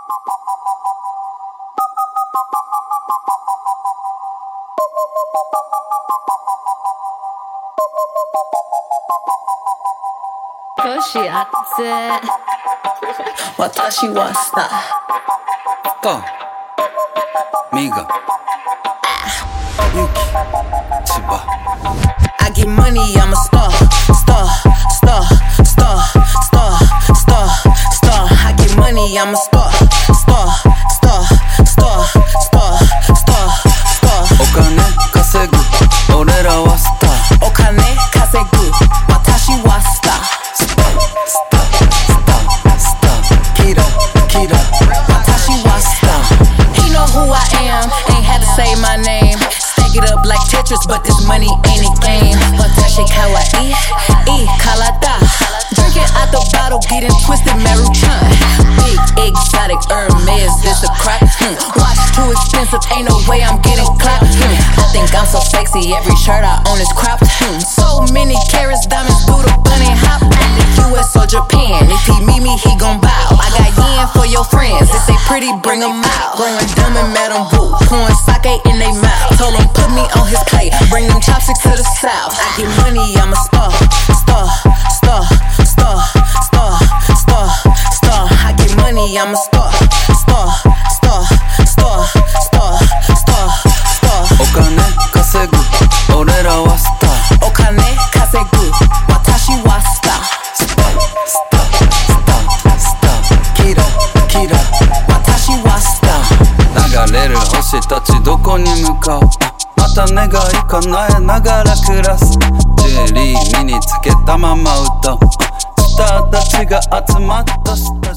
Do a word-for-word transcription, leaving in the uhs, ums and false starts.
年あって私はスターかみがゆき千葉 I get money, I'm a star, star, star, star, star, star, star. I get money, I'm a star, star, star, star, star, star, star. お金稼ぐ俺らはスターお金稼ぐ私はスタースタースタースタースターキラキラ私はスター He know who I am, ain't had to say my name. Stack it up like Tetris, but this money ain't a game. 私かわいい、いい体 Drinking out the bottle, getting twisted, Maruchan. Big exotic Hermes, this a crop. Hmm. Watch too expensive, ain't no way I'm getting clapped. Hmm. I think I'm so sexy, every shirt I own is cropped. Hmm. So many carats, diamonds, do the bunny hop. In the U S or Japan, if he meet me, he gon' bow. I got yen for your friends, if they pretty, bring them out. Growing dumb and Madam Wu, pouring sake in they mouth. Told him put me on his plate, bring them chopsticks to the south. I get money, I'm a star, star, star, star, star, star, star. I get money, I'm a star, star, star, star, star, star, star. お金稼ぐ俺らはスターお金稼ぐ私はスタースタースタースタースターキラキラ私はスター流れる星たちどこに向かうまた願い叶えながら暮らすジュエリー身につけたまま歌うスターたちが集まったスター